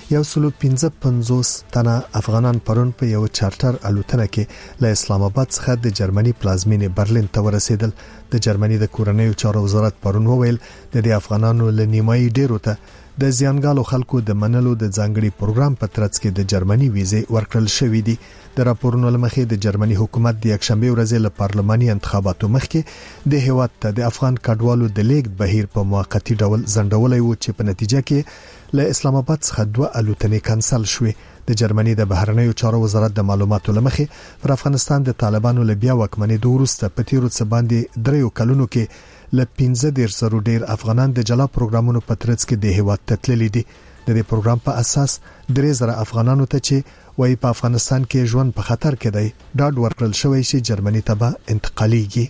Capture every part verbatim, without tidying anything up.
یو سلو پنځه پنځوس تنه افغانان پرون په یو چارټر الوتنه کې له اسلام آباد څخه د جرمني پلازمینې برلین ته ورسېدل. د جرمني د کورنیو چارو وزارت پرون وویل د دې افغانانو له نیمایي ډیرو ته د زیانګالو خلکو د منلو د ځانګړي پروګرام په ترڅ کې د جرمني ویزې ورکړل شوې دي. د راپورونو لمخې د جرمني حکومت د یکشنبه ورځې له پارلماني انتخاباتو مخکې د هیواد ته د افغان کډوالو د لیږد بهیر په موقتی ډول ځنډولای و چې په نتیجه کې له اسلام آباد څخه دوه الوتنې کانسل شوې. د جرمني د بهرنیو چارو وزارت د معلوماتو لمخې پر افغانستان د طالبانو له بیا واکمنۍ وروسته په تیرو څه باندې دریو کلونو کې له پنځه دېرش زره ډیر افغانان د جلا پروګرامونو په ترڅ کې د هیواد ته تللي دي. د دې پروګرام په اساس درې زره افغانانو ته چې وایي په افغانستان کې ژوند په خطر کې دی ډاډ ورکړل شوی چې جرمني ته به انتقالیږي.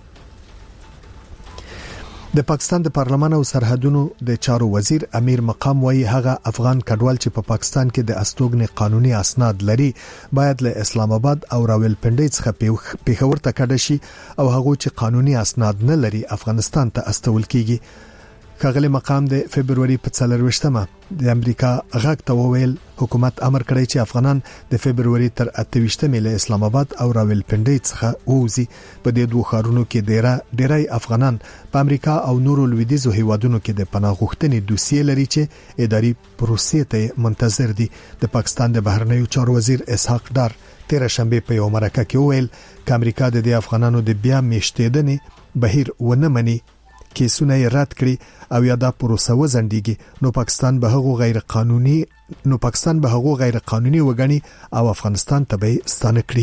د پاکستان د پارلمان او سرحدونو د چارو وزیر امیر مقام وایي هغه افغان کډوال چې په پا پاکستان کې د استوګنې قانوني اسناد لري باید له اسلام آباد او راولپنډي څخه پیښور ته کډه شي او هغه چې قانوني اسناد نه لري افغانستان ته استول کیږي. ښاغلی مقام د فبرवरी په څلرويشتمه د امریکا غاک ته وویل حکومت امر کړی چې افغانان د فبرवरी تر اتهویشتمه له اسلام آباد او راولپنډي څخه ووزي. په دې دوه ښارونو کې ډیره ډیرای افغانان په امریکا او نورو لویدیځو هیوادونو کې د پناه غوښتنې دوسیې لري چې اداري پروسې ته منتظر دي. د پاکستان د بهرنیو چارو وزیر اسحاق ډار تیر شنبه په یو مرکه کې وویل چې امریکا د دې افغانانو د بیا میشتېدنې بهیر ونه مني کیسونه یې رد کړي او یا دا پروسه وزندګي نو پاکستان به هغه غیر قانوني نو پاکستان به هغه غیر قانوني وګڼي او افغانستان ته به ستانه کړي.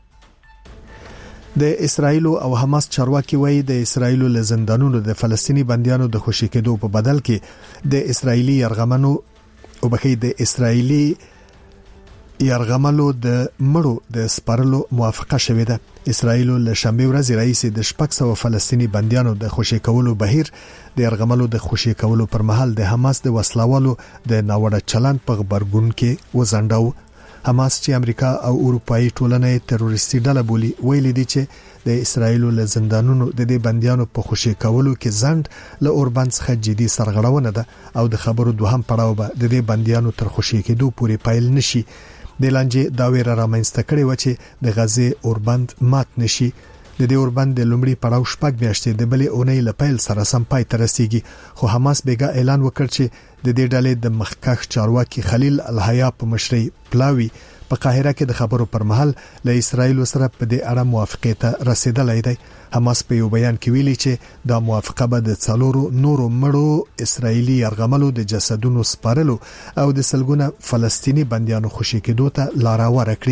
د اسرایل او حماس چارواکي وایي د اسرایل له زندانونو د فلسطینی بنديانو د خوشی کېدو په بدل کې د اسرایلی يرغمنو او بخې د اسرایلی يرغملو د مړو د سپارلو موافقه شوې ده. اسرایل له شنبه ورځ رئیس د شپږ سوه فلسطینی بنديانو د خوشی کولو بهیر د يرغملو د خوشی کولو پر مهال د حماس د وسلوالو د ناوړه چلند په خبرګون کې وزنداو. حماس چې امریکا او اروپאי ټولنې تروریستي ډله بولي ویلي دي چې د اسرایل له زندانونو د دې بنديانو په خوشی کولو کې ځند له اوربان څخه جدي سرغړونه ده او د خبرو دوهم پړاو به د دې بنديانو تر خوشی کېدو پورې پایل نشي. د لانجې دا ویره رامنځته کړې و چې د غزې اوربند مات نشي. د دې اوربند د لومړي پړاو شپږ میاشتې د بلې اونۍ له پیل سره سم پای ته رسیږي خو حماس بیګا اعلان وکړ چې د دې ډلې د مخکښ چارواکي خلیل الحیا په مشرۍ پلاوی په قاهره کې د خبرو پر مهال له اسرایل سره په دې اړه موافقه ته رسیدلای دی. حماس په یو بیان کې ویلي چې دا موافقه به د څلورو نورو مړو اسرایلی يرغملو د جسدونو سپارلو او د سلګونه فلسطینی بنديانو خوشی کېدو ته لار ورکړي.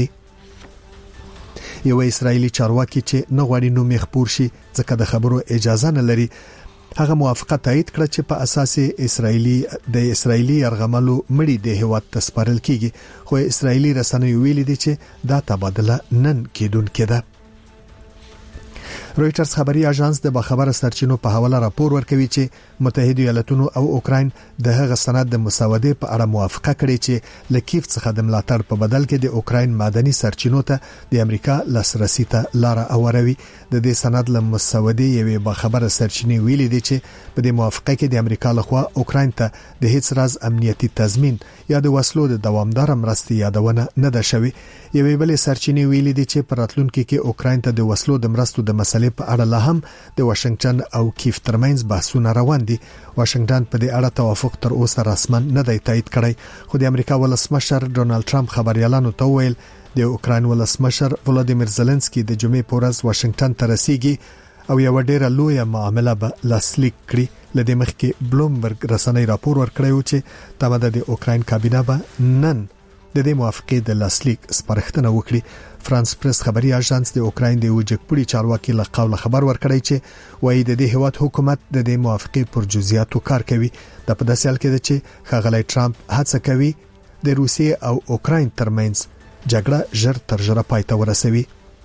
یو اسرایلی چارواکي چې نه غواړي نو مخپور شي ځکه د خبرو اجازه نه لري هغه موافقه تایید کړه چې په اساس اسرایلی د اسرایلی يرغملو مړي د هیواد ته سپارل کیږي خو اسرایلی رسنیو ویلي دي چې دا تبادله نن کېدونکې ده. رويټرز خبري اژانس د باخبره سرچینو په حواله راپور ورکوي چې متحده ایالاتونو او اوکراین د هغه سند د مساوده په اړه موافقه کړې چې لکیف څخه د ملاتړ په بدل کې د اوکراین معدني سرچینو ته د امریکا لاسرسي ته لار اوروي. د دې سند له مساوده یوې باخبره سرچینې ویلي دي چې په دې موافقه کې د امریکا لخوا اوکراین ته د هیڅ راز امنیتي تضمین یا د وسلو د دوامدار مرستې یادونه نه ده شوی. یوې بلې سرچینې ویلي دي چې په راتلونکي کې اوکراین ته د وسلو د مرستو د مسلې په اړه لا هم د واشنگټن او کیف ترمنځ بحثونه روان دي. واشنگټن په دې اړه توافق تر اوسه رسمن نه دی تایید کړی خو د امریکا ولسمشر ډونالد ټرمپ خبريالانو ته ویل د اوکراین ولسمشر ولادیمیر زيلنسکي د جمعې په ورځ واشنگټن ته رسیږي او یو ډیره لویه معامله به لاسلیک کړي. لدې مخکې بلومبرګ رسنۍ راپور ورکړی چې تمه د اوکراین کابینه به نن د دې موافقه د لاسلیک سپارښتنه وکړي. فرانس پریس خبري اژانس د اوکراین د وجګپړي چارواکي له قوله خبر ورکړی چې وایي د دې هیواد حکومت د دې موافقه پر جزئیاتو کار کوي. د په داسې حال کې چې ښاغلی ټرمپ هڅه کوي د روسیې او اوکراین ترمنځ جګړه ژر تر ژره پای ته ورسوي.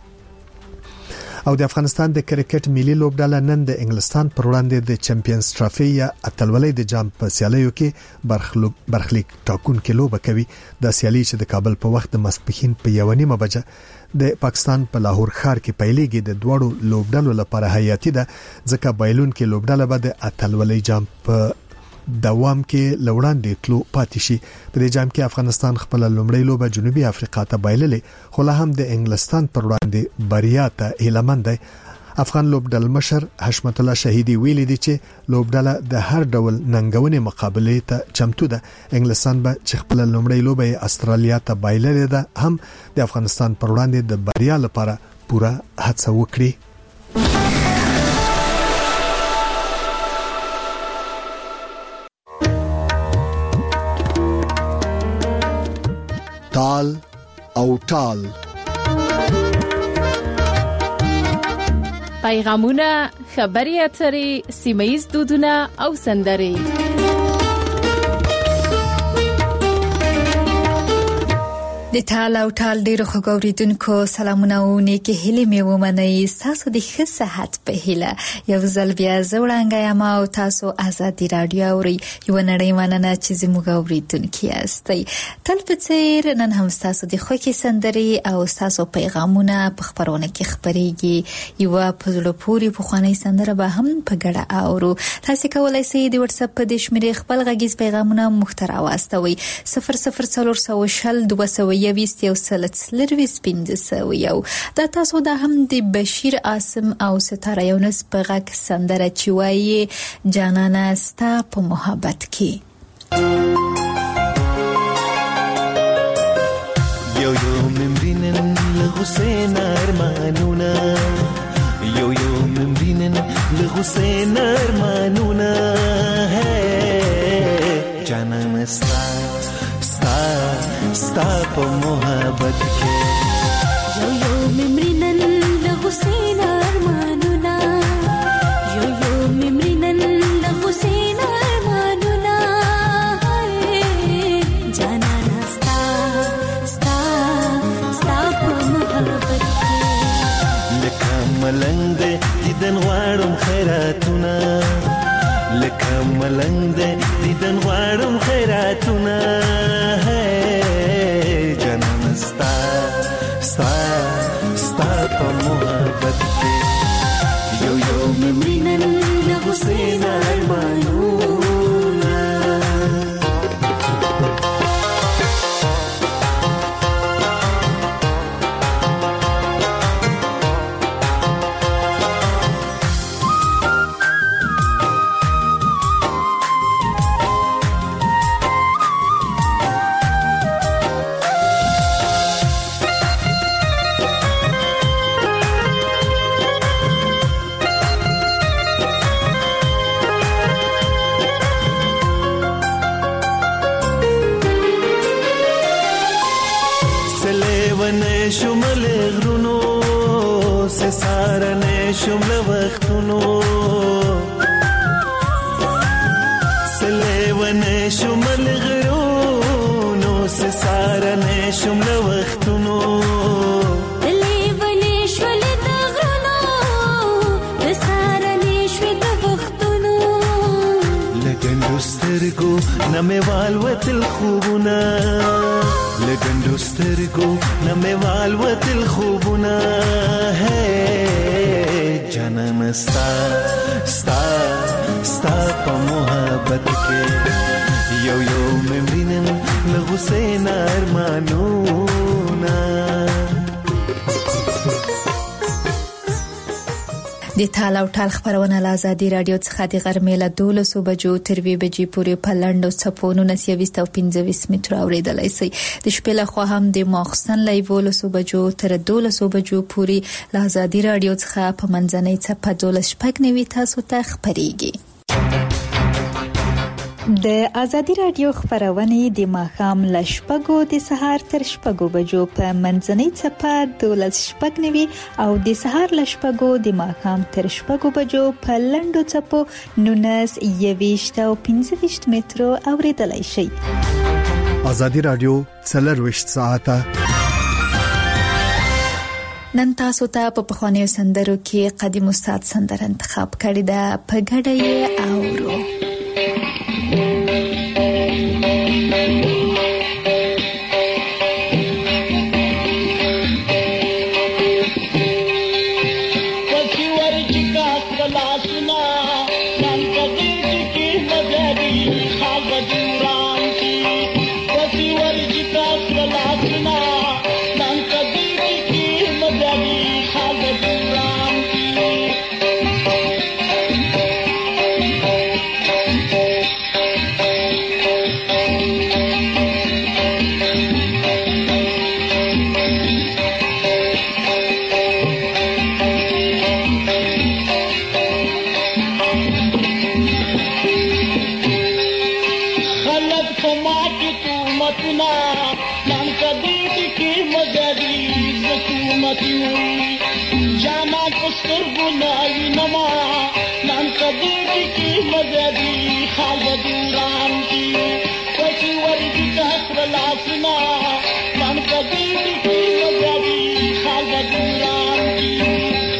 او د افغانستان د کرکټ ملي لوبډله نن د انګلستان پر وړاندې د چمپیونز ټرافي یا اتلولۍ د جام په سیالیو کې برخلیک ټاکونکې لوبه کوي. د سیالي چې د کابل په وخت د ماسپښین په یو نیمه بجه د پاکستان په لاهور ښار کې پیلېږي د دوړو لوبډلو لپاره حیاتي ده ځکه بایلون کې لوبډله به د اتلولۍ جام په دوام کې لوړاندې تلو پاتې شي. په دې جام کې افغانستان خپل لومړی لوبه جنوبي افریقا ته بایللې خو له هم د انګلستان پر وړاندې بریا ته هیلمن دی. افغان لوبډل مشر حشمت الله شهیدی ویلي دی چې لوبډله د هر ډول ننګونې مقابله ته چمتو ده. انګلستان به چې خپل لومړی لوبه استرالیا ته بایللې ده هم د افغانستان پر وړاندې د بریا لپاره پوره هڅه وکړي. تال او ټال پیغامونه، خبري اترې، سیمه‌ییز دودونه او سندرې. د ټال او ټال ډیرو خوګوریدونکو سلامونه او نیکی هیله مې ومنئ. تاسو د ښه صحت په هیله یو ځل بیا زوړانګه یم او تاسو آزادي رادیو اورئ. یو نړۍ مننه چې زموږ اوریدونکو یاستئ. تل په څیر نن هم تاسو د خوږی سندرې او تاسو پیغامونه په خبرونه کې خبريږي. یو په زړه پوري په خواني سندره به هم په ګډه اورو. تاسو کولای شئ د واتس اپ په د شمیرې خپل غږیز پیغامونه محتوا واستوي صفر صفر څلور سوه شل دوه سوه یویست یو سلت سلرویس پنځه یو. دا تاسو دا هم د بشیر عاصم او ستاره یونس په غږ سندره چې وایي جانانه ستا په محبت کې. یو یو ممرینن لغسین ارمانونا یو یو ممرینن لغسین ارمانونا جانانه ستا ستا په محبت کې. یو یو ممرینن لغسین ارمانونا یو یو ممرینن لغسین ارمانونا جانانا ستا ستا ستا په محبت کې. لکه ملنګ دیدن غواړم خیراتونه لکه ملنګ دیدن غواړم خیراتونه جانان ستا ستا ستا په محبت کې. یو یو ممرینن لغسین ارمانونا شمل غرونو سه سارنه شمل وختونو سلیونه شمل غرونو سه سارنه شمل وختونو لیونه شمل غرونو سه سارنه شمل وختونو لګندو سترګو نمه والوت الخوبونه لګندو سترګو نمه والوت الخوبونه جانان ستا ستا ستا په محبت کې. یو یو ممرینن لغسین ارمانونا. د ټال او ټال خبرونه له آزادي رادیو څخه د غرمې له دولسو بجو تر وی بجې پورې په لنډو څپونو نسیويست او پنځه متر اوریدلای شي. د شپې له خوا هم د ماخستن لایولسو بجو تر دولسو بجو پورې له آزادي رادیو څخه په منځنۍ څپه دولس شپږ نوي تاسو ته خبريږي. د آزادي رادیو خبرونه د ماښام ل شپږو د سهار تر شپږو بجو په منځنۍ څپه دولس شپږ نوي او د سهار ل شپږو د ماښام تر شپږو بجو په لنډو څپو نونس یويشت او پنځه متر اوریدلای شي. آزادي رادیو څلرويشت ساعته نن تاسو ته په پخوانیو سندرو کې قدیم استاد سندره انتخاب کړې ده. په ګډه یې اورو. Thank you. نما نن کدی کی مزدی خال بدوران کی پسی ورگی تخر لاسنا نن کدی کی مزدی خال بدوران کی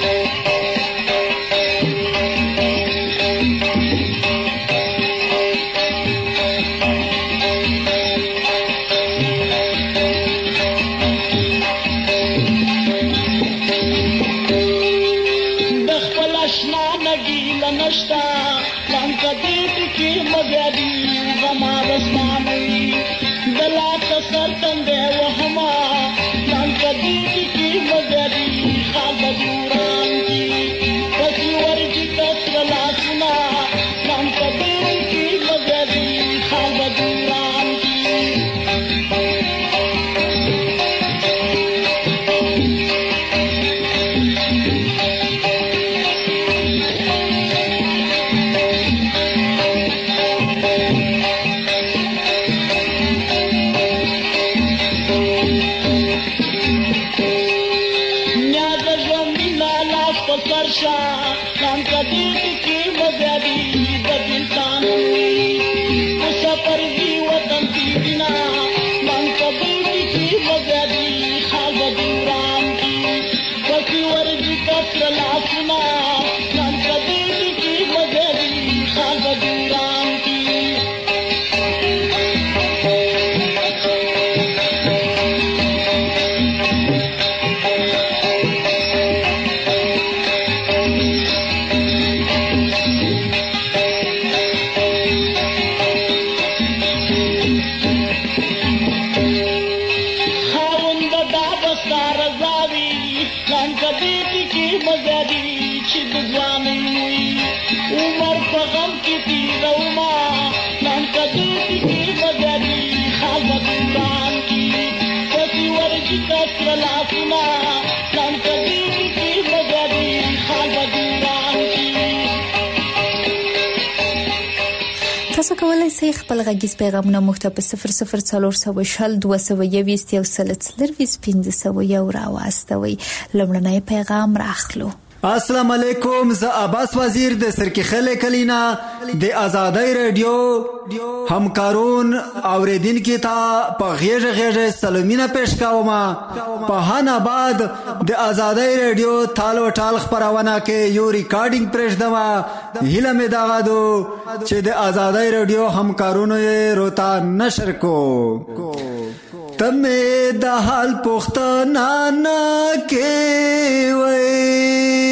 تاسو کولای شئ خپل غږیز پیغامونه موږ ته په صفر صفر څلور سوه شل دوه سوه یوویشت یو سل څلرویشت پنځه سوه یو راواستوئ. لومړنی پیغام راخلو. السلام علیکم، زه عباس وزیر د سرکیخل کلینا د آزادۍ رادیو همکارون اوریدونکو ته په غیږ غیږ سلامونه پېښ کوم. په هان آباد د آزادۍ رادیو تالو ټال خبرونه کې یو ریکارډینګ پرېږدم. هیله مې دا غواړو چې د آزادۍ رادیو همکارونو یې روتا نشر کو. تمه د حال پختانا نه کې وای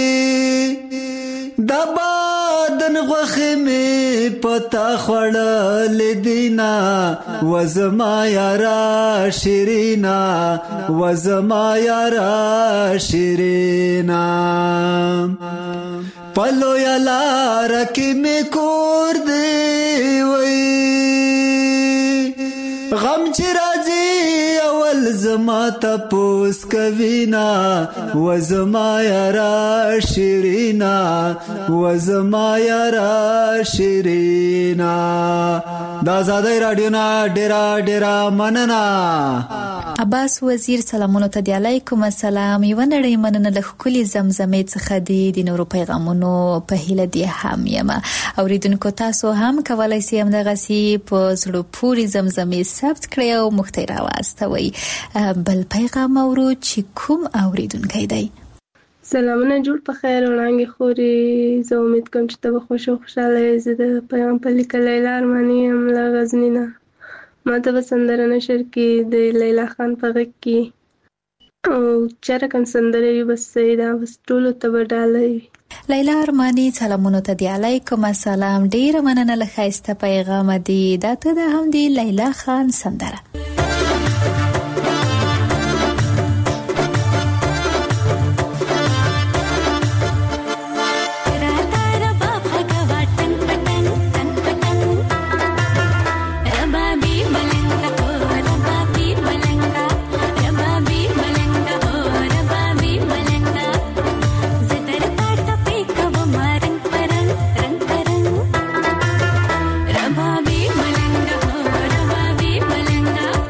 د بادن غوخه می پتا خړل دینا وزما یارا شیرینا وزما یارا شیرینا پلو یلا رکی می کور دی وای غم چې راځي اول زما تپوس کوینا وزما یارا شیرینا وزما یارا شیرینا. د آزادۍ رادیو نه ډیره ډیره مننه. عباس وزیر سلامونه ته دی. علیکم السلام. یو نړۍ مننه له ښکلي زمزمې څخه دی د نورو پیغامونو په هیله دی هم یم. اوریدونکو تاسو هم کولای شئ همدغسې په زړه پورې زمزمې ثبت کړئ او موږ ته یې راواستوئ. بل پیغام اورو چې کوم اوریدونکی دی. سلامونه، جوړ په خیر وړانګې خوري. زه امید کوم چې ته به خوش او خوشحاله یې. زه د پیغام په لیکل لیلا ارماني یم له غزني نه. ما ته به سندره نشر کې د لیلا خان په غږ کې او چا رقم سندره وي بس صحیح ده، بس ټولو ته به ډاله وي. لیلا ارماني سلامونه ته دی. علیکم السلام. ډیره مننه له ښایسته پیغامه دی. دا ته د هم دی لیلا خان سندره. Malanga,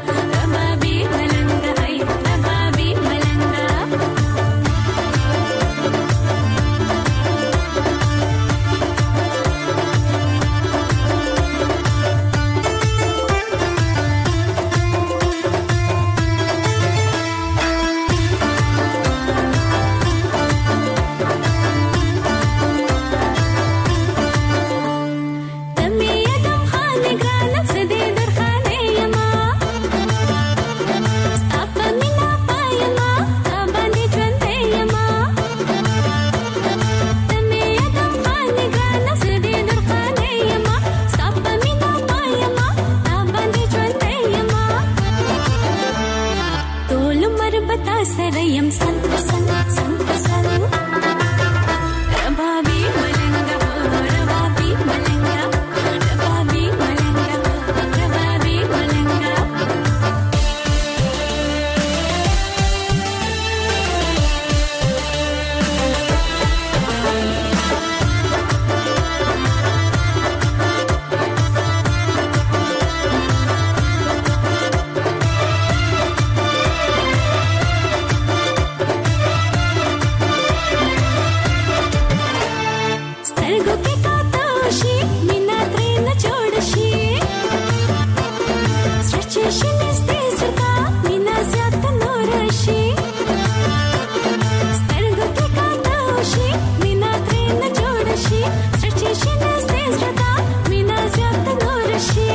سچې شنه زړه مینا زیات نور شي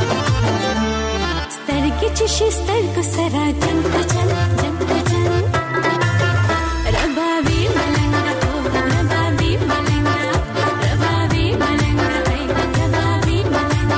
سترګې چې شي سترګو سره جنگ جنگ جنگ جنگ ربابي ملنګ تو ربابي ملنګ ربابي ملنګ ربابي ملنګ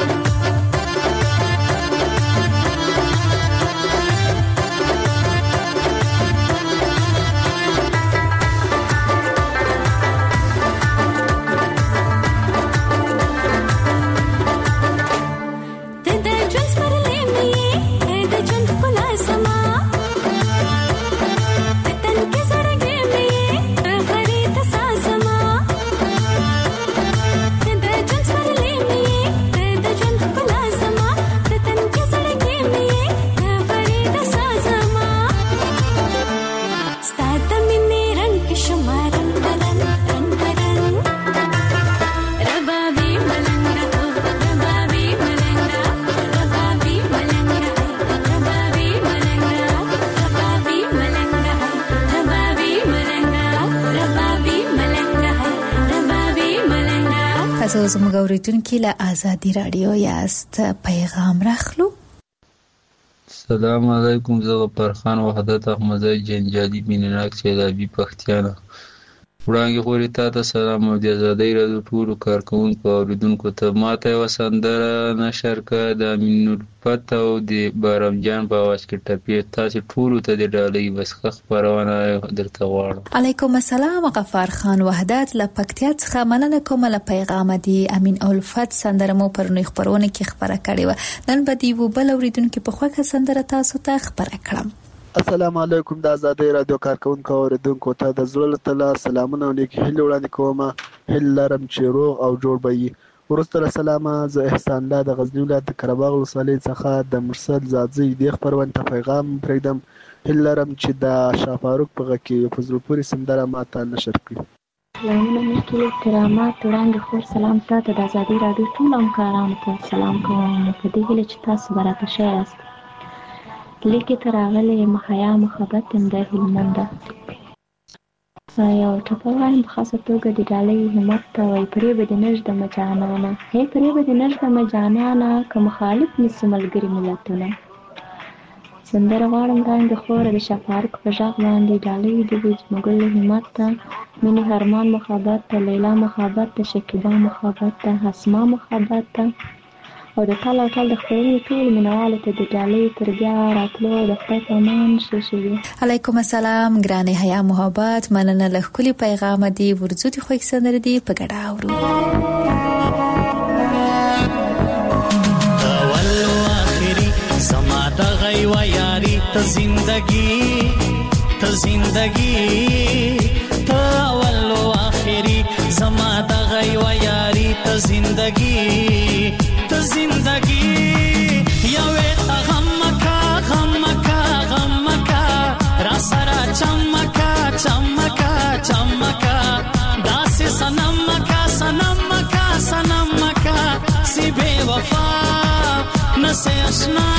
تاسو زموږ اوریدونکو له آزادی رادیو یاست. پیغام راخلو. السلام علیکم. زه فرخان وحدت احمدی جنجالي مینناک سیلابي پښتیانا وړاندې خوري تا ته سلام او د آزادی رادیو ټول کارکونکو او اوریدونکو ته ماته وسندره نشر کړه د امین الفت او د بارم جان په आवाज کې ټپي تاسو ټول ته د ډالۍ وسخه خبرونه درته غواړم. علیکم السلام. غفار خان وحدت له پکتیا څخه مننه کوم له پیغام دی امین الفت سندره مو پرونی خبرونه کې خبره کړې و نن به دی و بل اوریدونکو په خوخه سندره تاسو ته خبره کړم. السلام علیکم د آزادی رادیو کارکونکو او اوریدونکو ته د زړه له سلامونه او نیک هیله وړاندې کوم. هیله لرم چې روغ او جوړ به وي. ورسته له سلامه زه احسان الله د غزنی ولایت د قرهباغ ولسوالۍ څخه د مرسل زادزی د خبرونه ته پیغام پرېږدم. هیله لرم چې د شاه فاروق په غږ کې په زړه پورې سندره ماته نشر کړي. سلامونه مشکل کرامات وړاندې خور سلام تاسو د آزادی رادیو ټول همکارانو ته سلام کوم. په دې هیله چې تاسو براته ښه یاست. لیکي تر راغلې محیا محبت هم د هلمند یو ټپه وایم په خاصه توګه د ډالۍ همت ته وایي پرې به د نژده مجانانه هی پرې به د نژده مجانانه که مخالف نیسي ملګري ملتونه سندره غواړم وړاندې خوره د شاه فاروق په غږ باندې ډالۍ د وي زموږ له همت ته مینې هرمان محبت ته لیلا محبت ته شکیبا محبت ته حسما محبت ته او د ټال او ټال د خپلې ټول مینوالو ته د ډالۍ تر بیا راتلو د خدای په امان ښه شوي. علیکم السلام ګرانې حیا محبت مننه له ښکلي پیغام دی ورځو دي خوښ سندره دی په ګډه اورو. اول او آخري زما د غیوا یاري ته زندگی ته زندگی ته اول او آخري زما د غیوا یاري ته زندگی ته زندگی یوې ته غمکا غمکا غمکا را سره چمکا چمکا چمکا داسې سنمکا سنمکا سنمکا سی بے وفا نسې آشنا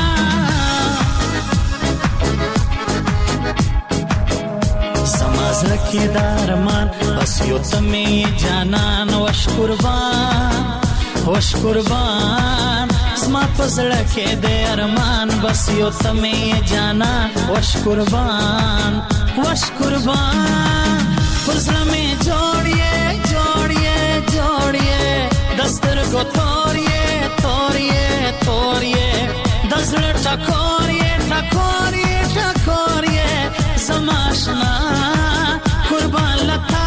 زما زړه کې د ارمان بس یو ته مې جانان وش قربان وش قربان زما پزړه کې د ارمان بس یو ته مې جانان وش قربان وش قربان پزړه مې جوړیې جوړیې جوړیې دسترګو تورې تورې تورې دزړه ټکورې ټکورې ټکورې زما آشنا قربان لتا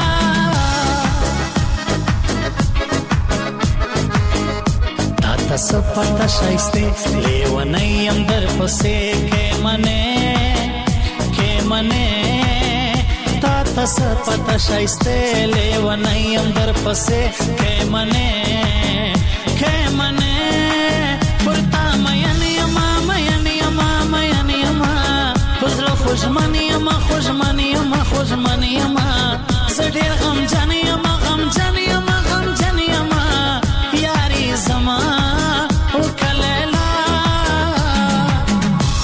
تاسو پټه شایسته لیونیم در پسې کې منه کې منه تا تاسو پټه شایسته لیونیم در پسې کې منه کې منه پرتا مې نه ما مې نه ما مې نه ما پزړه خوشمنی ما خوشمنی ما خوشمنی ما زړه غم جنې ما غم جنې ما غم جنې ما یاري زما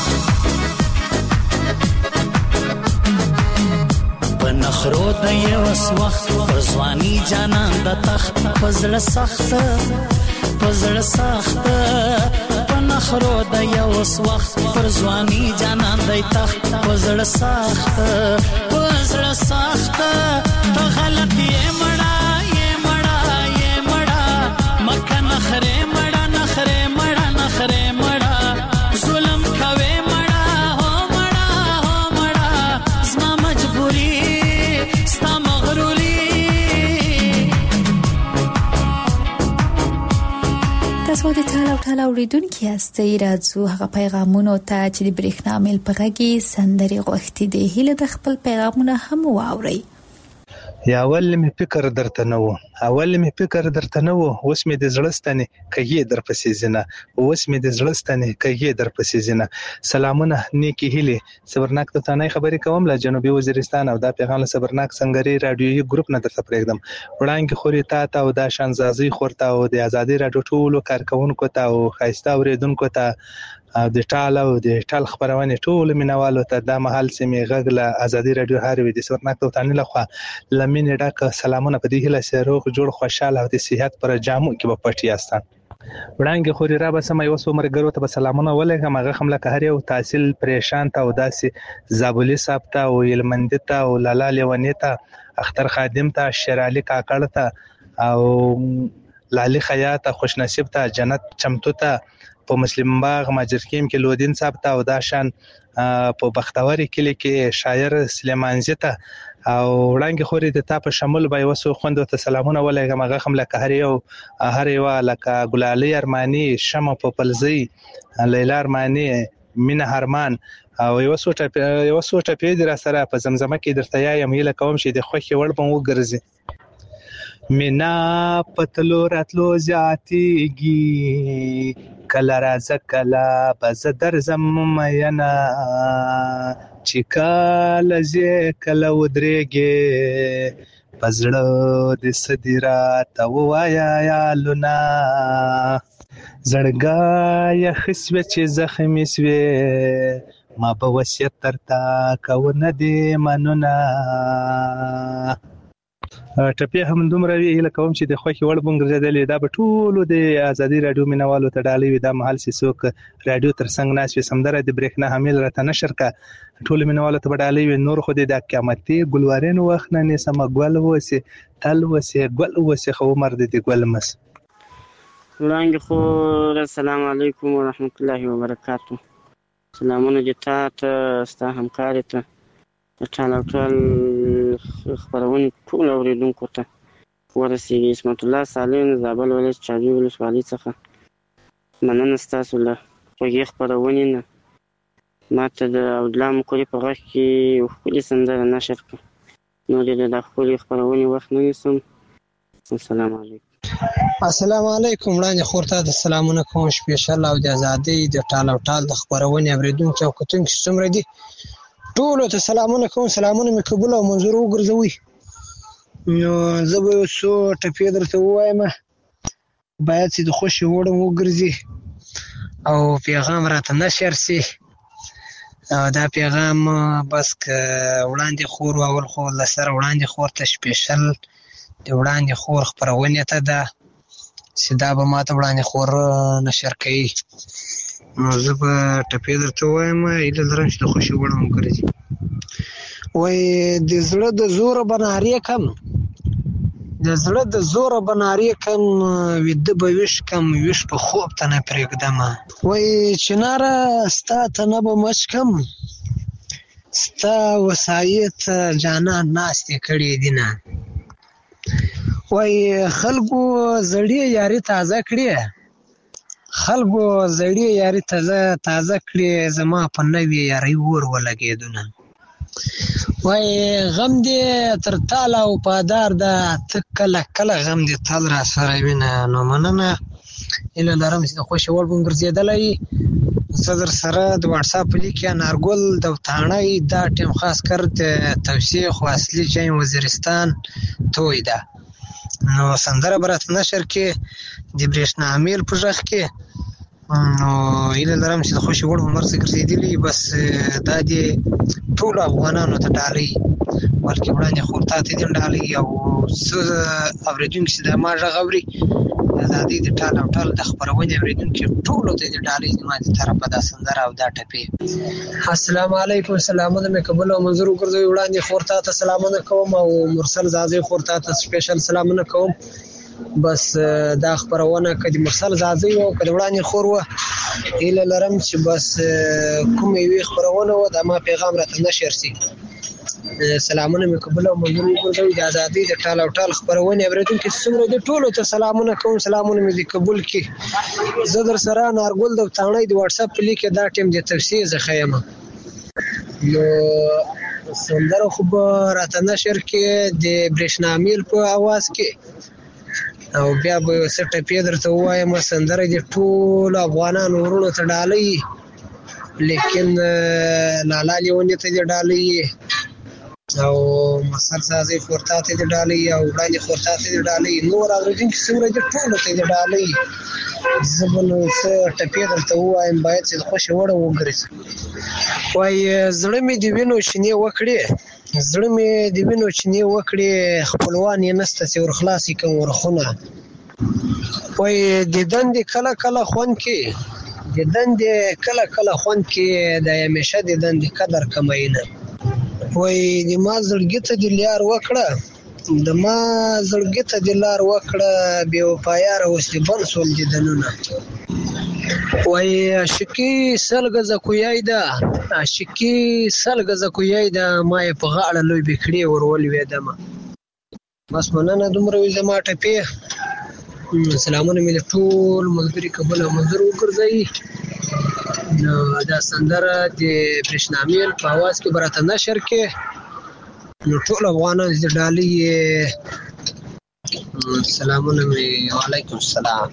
نخرو د یو یوس وخت پزوانی جانان د تخت پزړه سخت پزړه سخت پنخرو د یوس وخت پزوانی جانان د تخت پزړه سخت پزړه سخت ته غلط یې مړه یې مړه یې مړه مکه نخره مړه نخره مړه نخره مړه ظلم کوي مړه هو مړه هو مړه زما مجبوری ستا مغروری. تاسو د ټاله ټاله اوریدونکو یاستئ. راځو هغه پیغامونو ته چې د برېښنا میل په غږی سندري غوښتي دي هله د خپل پیغامونه هم واوري. یا اول می فکر درته نه و اول می فکر درته نه و اوس می د زړستنې کږي در پسې زنه اوس می د زړستنې کږي در پسې زنه. سلامونه نیکی هلي صبرناک ته تانه خبرې کوم له جنوبي وزیرستان او دا پیغام له صبرناک سنگري رادیويي ګروپ نه درته پرېږدم. وړاندې خوري تا ته او دا شانزازي خورته او د ازادي رادیو ټولو کارکونکو ته او خاصه اوریدونکو ته او د ټاله او د ټال خبرونه ټول مینوالو ته د محل سیمه غږله ازادي رادیو هاروي د صبرناک ته تانه لخوا لمن ډاک سلامونه په دې هله سره جوړ خوشاله او د صحت پر جامو کې په پټي استان. وړاندې خوري را به سم یو سومرګرو ته سلامونه ولګم هغه خمله قهري او تحصیل پریشان ته او داسې زابلی صاحب ته او علمند ته او لالا لیونی ته اختر خادم ته شرالي کاکړ ته او لالي خیاط خوش نصیب ته جنت چمتو ته په مسلم باغ ماجرکیم کې لودین صاحب ته او داشان په بختوري کلی کې شاعر سلیمان زته او وړاندې خوري د تا په شمول به وسو خوندو ته سلامونه ولګم هغه هم لکه هر یو هر یو لکه ګلالي ارماني شمه په پلزي لیلا ارماني مینه هرمان او یو سوټه یو سوټه پیډ را سره په زمزمه کې درته یم یله کوم چې د خوخي وړ بم وګرځي. مینا پتلو راتلو زیاتیږي کله راځه کله بز درځم مینا چې کله زه کله ودرېږي پزړه د صدرا ته وایا یا لونا زړګا خسوه چې زخمی سوي ما به وصیت ترتا کو نه دی منونه. ټپی هم دومره وی له کوم چې د خوخي وړ بونګ زدلې دا به ټولو د ازادي رادیو مینوالو ته ډالې وي دا محل سیسوک رادیو تر څنګ ناس وي سمدره د برېښنا حامل راته نشر کا ټولو مینوالو ته ډالې وي نور خو د قیامتي ګلوارین وخت نه سم ګل وسی تل وسی ګل وسی خو مرد د ګل مس. وړاندې خو السلام علیکم ورحمت الله وبرکاتہ. سلامونه جتا ته ستا همکار ته ټال ټال خبرونه ټول اوریدونکو ته ورسیږي. اسمت الله سالم زابل ولایت چاجي ولسوالۍ څخه مننه ستاسو له خوږې خبرونې نه ماته د اودلام کوري په غږ کې ښکلې سندره نشر کړه نو د د ښکلې خبرونې وخت نه نیسم. السلام علیکم. السلام علیکم. وړاندې خور ته د سلامونه کوم سپیشل او د ازادۍ د ټال او ټال د خبرونې اوریدونکو او کتونکو څومره دي ټولو ته سلامونه کوم. سلامونه مې قبول او منظور وګرځوي. نو زه به څو ټپې درته ووایم باید چې د خوشي وړم وګرځي او پیغام راته نشر سي او دا پیغام بس که وړاندې خور اول خو لسر وړاندې خور ته سپیشل د وړاندې خور خبرونه ته ده چې دا به ماته وړاندې خور نشر کوي. نو زه به ټپې درته ووایم ایله لرم چې د خوشي وړم وګرځي. وای د زړه د زوره بنارې کم د زړه د زوره بنارې کم ویده به ویش کم ویش په خوب ته نه پرېږدم. وای چناره ستا ته نه به مچ کم ستا وسایط جانان ناستې کړې دینه. وای خلکو زړې یاري تازه کړې خلکو زړې یاري تازه تازه کړې زما په نوې یاري ور ولګېدونه. وای غم دې تر تاله او پادار ده ته کله کله غم دې تل را سره وینه. نو مننه ایله لرم چې د خوشي وړ بم ګرځېدلی. زه در سره د واټساپ په لیک انارګل د وتاڼۍ دا ټیم خاص کر د توثیق خو اصلي جایم وزیرستان توی ده. نو سندره به راته نشر کې د برېښنا میل په غږ کې نو هیله لرم چې د خوشي وړ په مرسته ګرځېدلي بس دا دې ټولو افغانانو ته ډالۍ بلکې وړاندې خورتا ته دې ډالۍ او څه اورېدونکي چې د ما غږ اوري د ازادۍ د ټال او ټال د خپرونې اورېدونکي ټولو ته دې ډالۍ زما د طرفه دا سندره او دا ټپې. السلام علیکم، سلامونه مې قبول او منظور وګرځوي. وړاندې خورتا ته سلامونه کوم او مرسل زازۍ خورتا ته سپیشل سلامونه کوم. بس دا خبرونه کدي مرسل زازۍ او کدي وړاندې خور و هیله لرم چې بس کوم یو خبرونه و د ما پیغام راته نشر سي. سلامونه مې قبول او منظور وګرځوي. د ازادۍ د ټال او ټال خبرونه اوریدونکو څومره دي ټولو ته سلامونه کوم. سلامونه مې دي قبول کی. زه در سره نارګل د تانړې د واتس اپ لیک دا ټیم د تفسیر زخه یم. نو سندره خبر راته نشر کې د برېښنا میل په आवाज کې او بیا به سټه پیدر ته وایم سندره دي ټول افغانان ورونو ته ډالۍ لیکن لالا لیونی ته دي ډالۍ او مسل سازي خورتا ته دي ډالۍ او وړاندې خورتا ته دي ډالۍ نور اوریدونکو څومره دي ټول ته دي ډالۍ. زبنو سټه پیدر ته وایم باید چې خوشي وړ وګرځي. وای زړه مې دی وینو شنه وکړي زړه مې دی وینو شنه وکړي خپلوان یې نسته چې ور خلاصي کوم ورخونه. وای د دند کله کله خون کې د دند کله کله خون کې د همیشه د دند قدر کماینه. وای د ما زړګي ته د لار وکړه د ما زړګي ته د لار وکړه بے وفایار اوس د بنسول د دنونه. وای عاشقي سلګه زکویای ده عاشقي سلګه زکویای ده ما په غاړه لوی بکړې ورول وېدم. بس مننه دومره وي زما ټپې. سلامونه مې ټول ملګری قبول او منظور وګرځي. نو دا سندره د برېښنا میل په आवाज کې براته نشر کې نو ټول افغانان دې ډالۍ. سلامونه مې وعلیکم السلام.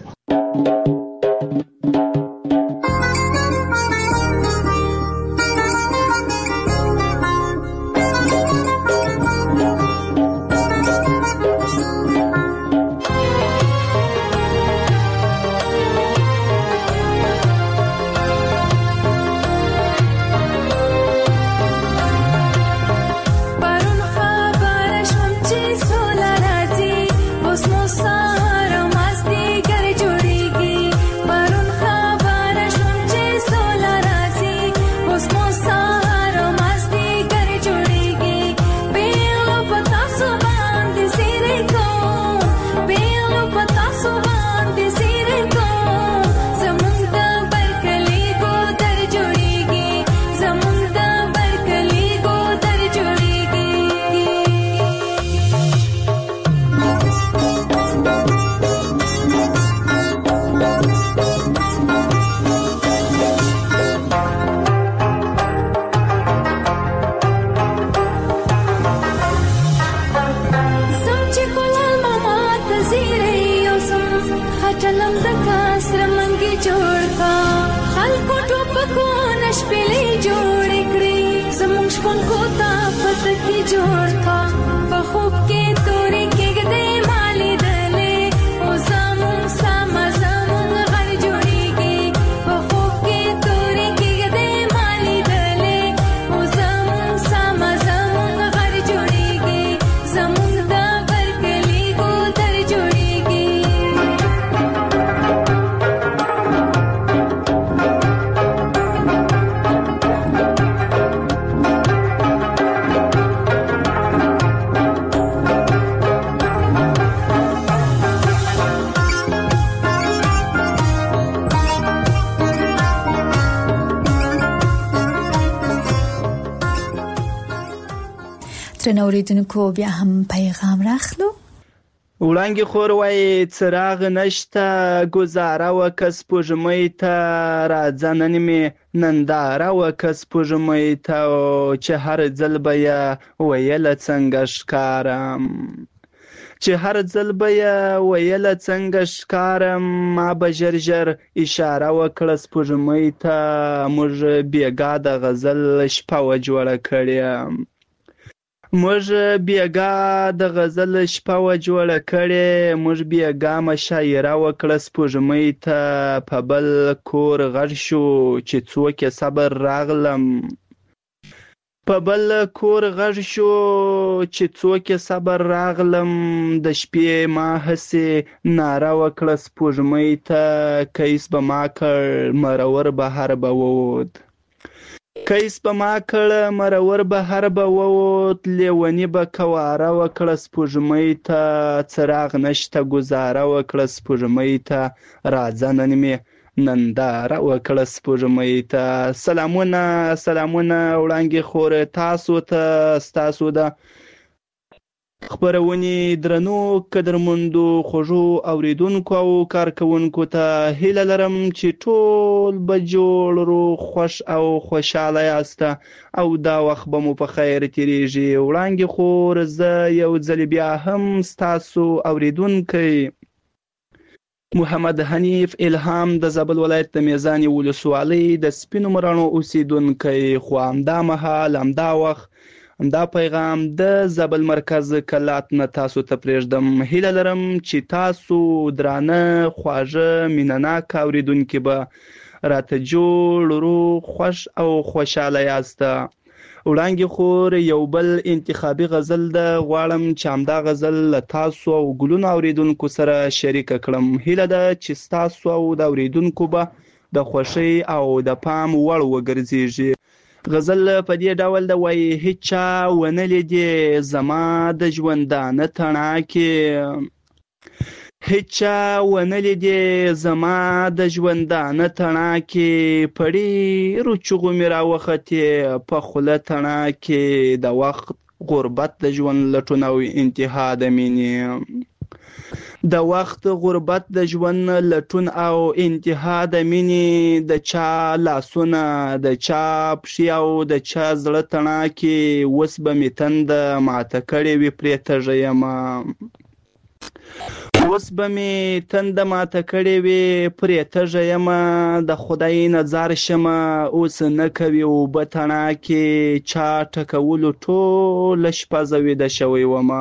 نوریدونکو بیا هم پیغام راخلو. وړانګې خور وای څراغ نشته گزاره وکه سپوږمۍ ته راځه نن مې ننداره وکه سپوږمۍ ته چې هر ځل به یې ویله څنګه ښکارم چې هر ځل به یې ویله څنګه ښکارم ما به ژر ژر اشاره وکړه سپوږمۍ ته موږ بېګا د غزل شپه وه جوړه کړې موږ بیګا د غزل شپه و جوړه کړې، موږ بیګا مشاعره وکړه سپوږمۍ ته، په بل کور غږ شو چې څوک یې صبر راغلم، په بل کور غږ شو چې څوک یې صبر راغلم، د شپې ما هسې ناره وکړه سپوږمۍ ته، کیس به ما کړ مرور بهر به ووت، کیس به ما کړ مرور بهر به ووت، لیونی به کواره وکړه سپوږمۍ ته، څراغ نشته ګزاره وکړه سپوږمۍ ته، راځه نن مې ننداره وکړه سپوږمۍ ته. سلامونه سلامونه وړانګې خور تاسو ته، ستاسو د خپرونې درنو قدرمندو خوږو اوریدونکو او کارکوونکو ته هیله لرم چې ټول به جوړ روغ خوش او خوشحاله یاست او دا وخت به مو په خیر تیریږي. وړانګې خور زه یو ځل بیا هم ستاسو اوریدونکی محمد حنیف الهام د زابل ولایت د میزانې ولسوالۍ د سپینو مراڼو اوسیدونکی، خو همدا مهال همدا وخت همدا پیغام د زابل مرکز کلات نه تاسو ته پرېږدم. هیله لرم چې تاسو درانه خواږه مینهناک اوریدونکي به راته جوړ روغ خوش او خوشحاله یاست. وړانګې خور یو بل انتخابي غزل ده، غواړم چې همدا غزل له تاسو او ګلونو اوریدونکو سره شریکه کړم. هیله ده چې ستاسو او د اوریدونکو به د خوښۍ او د پام وړ وګرځېږي. غزل په دې ډول د وای هیچا ونه لیدې زما د ژوندانه تڼاکې، هیچا ونه لیدې زما د ژوندانه تڼاکې، په ډېرو چغو مې راوختې په خوله تڼاکې، د وخت غربت د ژوند لټون او انتها د مینې، د وخت غربت د ژوند لټون او انتها د مینې، د چا لاسونه د چا پښې او د چا زړه تڼاکې، اوس به مې تنده ماته کړې وي پرې تږی یمه، اوس به مې تنده ماته کړې وي پرې تږی یمه، د خدای نظر شمه اوس نه کوي اوبه تڼاکې، چا ټکولو ټوله شپه زه ویده شوی ومه،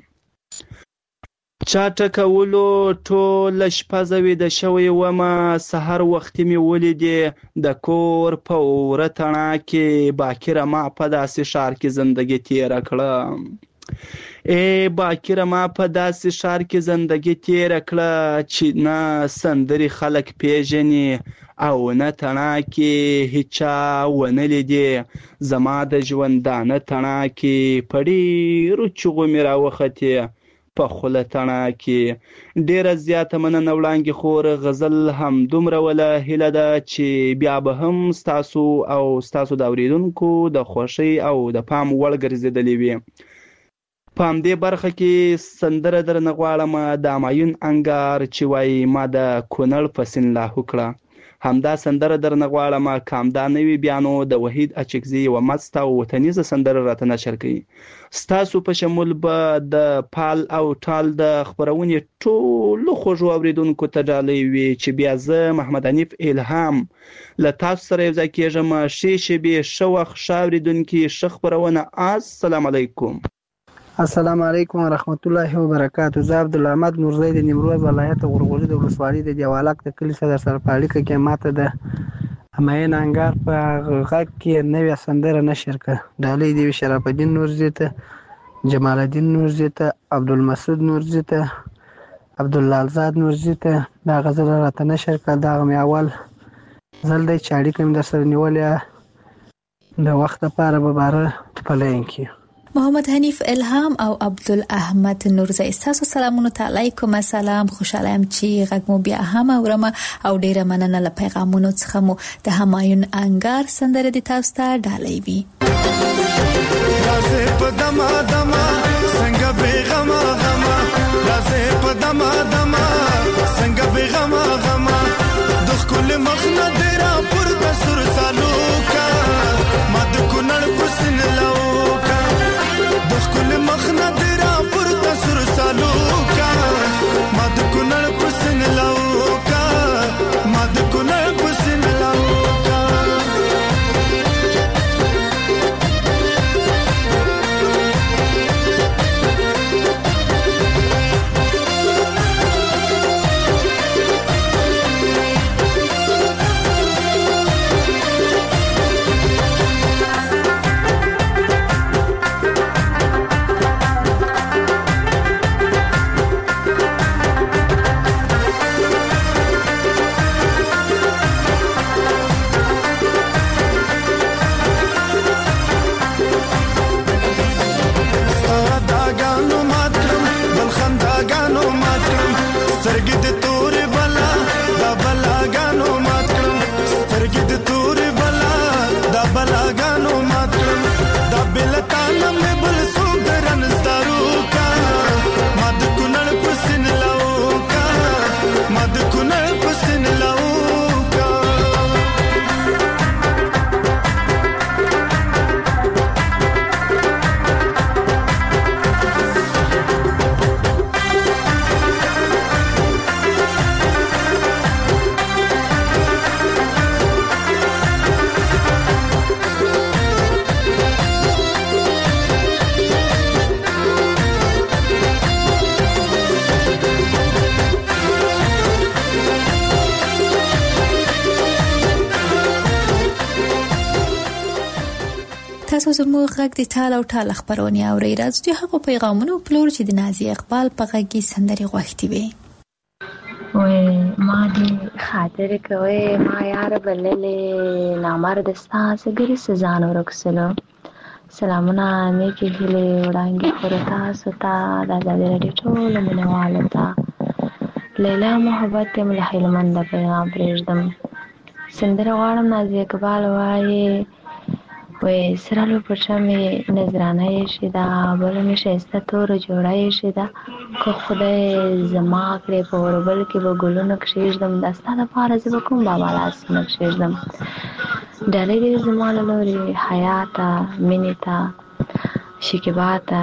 چا ټکولو ټوله شپه زه ویده شوی ومه، سحر وختي مې ولیدې د کور په وره تڼاکې، باکره ما په داسې ښار کې زندګي تېره کړه، ای باکره ما په داسې ښار کې زندګي تېره کړه، چې نه سندرې خلک پیژني او نه تڼاکې، هیچا ونه لیدې زما د ژوندانه تڼاکې، په ډېرو چغو مې راوختې په خوله تڼاکې. ډیره زیاته مننه وړانګې خور، غزل هم دومره وله هیله ده چې بیا به هم ستاسو او ستاسو د اوریدونکو د خوښۍ او د پام وړ ګرځېدلې وي. په همدې برخه کې سندره درنه غواړم د همایون انګار چې وایي ما د کونړ په سیند لاهو کړه، همدا سندره درنه غواړم. که همدا نه وي بیا نو د وحید اچکزي یوه مست او وطنیزه سندره راته نشر کوي. ستاسو په شمول به د پال او ټال د خپرونې ټولو خوږو اوریدونکو ته ډالۍ وي چې بیا زه محمد حنیف الهام له تاسو سره یو ځای کېږم. ښې شېبې، ښه وخت، ښه اوریدونکي، ښه خپرونه. السلام علیکم. السلام علیکم ورحمت الله وبرکاتو. زه عبدالاحمد نورزی د نیمروز ولایت غورغوري د ولسوالۍ د دیوالک د کلي سره سره په اړیکه کې ماته د همایون انګار په غږ کې نوې سندره نشر کړه. ډالۍ دې وي شرف الدین نورزي ته، جمال الدین نورزي ته، عبدالمسعود نورزي ته، عبداللهزاد نورزي ته دا غزل راته نشر کړه. دا مې اول ځل دی چې اړیکه مې در سره نیولې، د وخت لپاره به باره په لاین کې. محمد حنیف الهام او عبدالاحمد نورزی، تاسو سلامونه ته علیکم السلام. خوشاله یم چې غږ مو بیا هم اورم او ډیره مننه له پیغامونو څخه مو د همایون انګار سندره د تاسو ته ډالۍ وي. رازه په دما دما څنګه بیغما غما، رازه په دما دما څنګه بیغما غما، د خپل مخنه درا پر تسر سالو کا ما د کونړ پسن لوکا، د خپل مخنه درا پر تسر سالو کا ما د کونړ پسن لوکا، ما د کونړ پسن لوکا. تاسو زموږ غږ د ټال او ټال خبرونه اورئ. راځو د هغو پیغامونو پلور چې د نازیه اقبال په غږ کې سندرې غوښتي وي. وای ما دې خاطر کوي ما یار بللې نامرد ستا سګري سزان ورکسلو. سلامونه نیکی هیلې وړاندې خور تاسو ته د آزادۍ راډیو ټولو مینوالو ته. لیلا محبت یم له هلمنده پیغام پرېږدم. سندره غواړم نازیه اقبال وایي وای سره لو پرچم نظرانه یې شیدا بل می شایسته تور جوړه یې شیدا که خدای زما کړې په وربل کې به ګلونه کښېږدم دستا د پاره زه به کوم بابا لاسونه کښېږدم. ډالۍ دې زما له لورې حیاته مینې ته شکیبا ته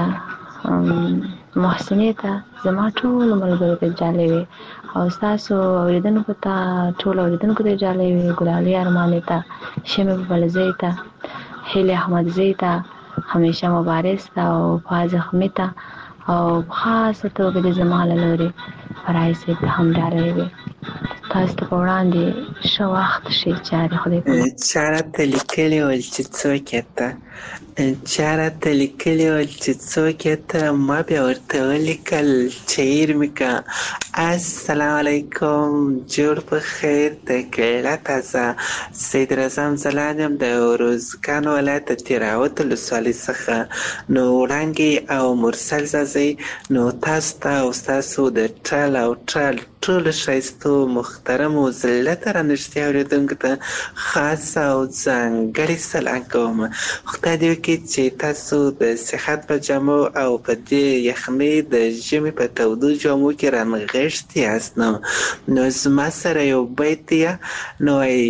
محسنې ته زما ټولو ملګرو ته جالۍ وي او ستاسو اورېدونکو ته ټولو اورېدونکو ته جالۍ وي. ګلالۍ ارمانې ته شمې بلزۍ ته هیلې احمدزۍ ته همیشه مبارز ته او فاز زخمي ته او په خاصه توګه د زما له لورې فرای صاحب ته هم ډالۍ وي. تاسو ته په وړاندې ښه وخت ښې چارې خدای پاک. چا راته لیکلي ول چې څوک یې ته چا راته لیکلي ول چې څوک یې ته ما بیا ورته ولیکل چې هیر مې که. السلام علیکم جوړ په خیر د کیله تازه سید رضا ځلان یم د روزګان ولایت د تیراوت ولسوالۍ څخه. نو وړانګې او مرسل زازۍ نو تاسو ته او ستاسو د ټال او ټال ټولو ښایستو محترمو زړه ته رانږدې اورېدونکو ته خاص او ځانګړی سلام کوم. خدای دې وکړي چې تاسو د صحت په جامو او په دې یخنۍ د ژمي په تودو جامو کې رانغښتي یاست. نو نو زما سره یو بیت یې نو وایي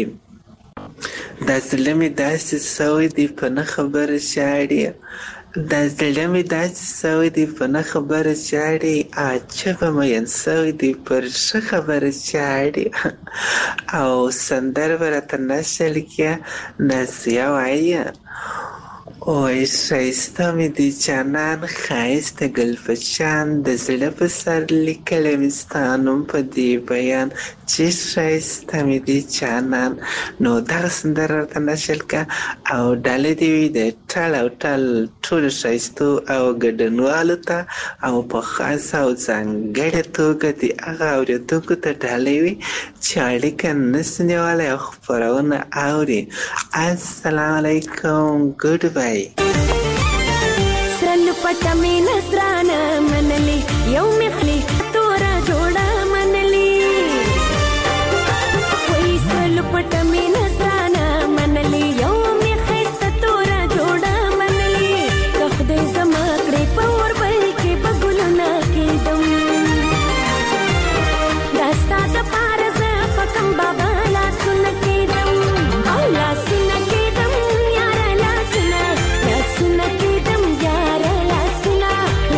دا زړه مې داسې سوی دی په نه خبره ژاړي دا زړه مې داسې سوی دی په نه خبره ژاړي عجبه مین سوی دی پر ښه خبره ژاړي. او سندره به راته نشل کې نازیه وایي وای ښایسته مې دی جانان ښایسته ګل په شان د زړه په سر لیکلی مې ستا نوم په دې بیان چې ښایسته مې دی جانان. نو دغه سندره راته نشل که او ډالۍ دې وي د ټال او ټال ټولو ښایستو او ګډونوالو ته او په خاصه او ځانګړې توګه د هغه اورېدونکو ته ډالۍ وي چې اړیکه نسي نیولی او خپرونه اوري. السلام علیکم ګډ بای. سرلو پټه مې نظرانه منلې یو مې خلې توره جوړه منلې وای سرلو پټه مې نظرانه منلې یو مې ښایسته توره جوړه منلې که خدای زما کړې په اوربل کې به ګلونه کېدم دا ستا دپاره زه په کوم بابا لاسونه کېدم او لاسونه کېدم یاره لاسونه لاسونه کېدم یاره لاسونه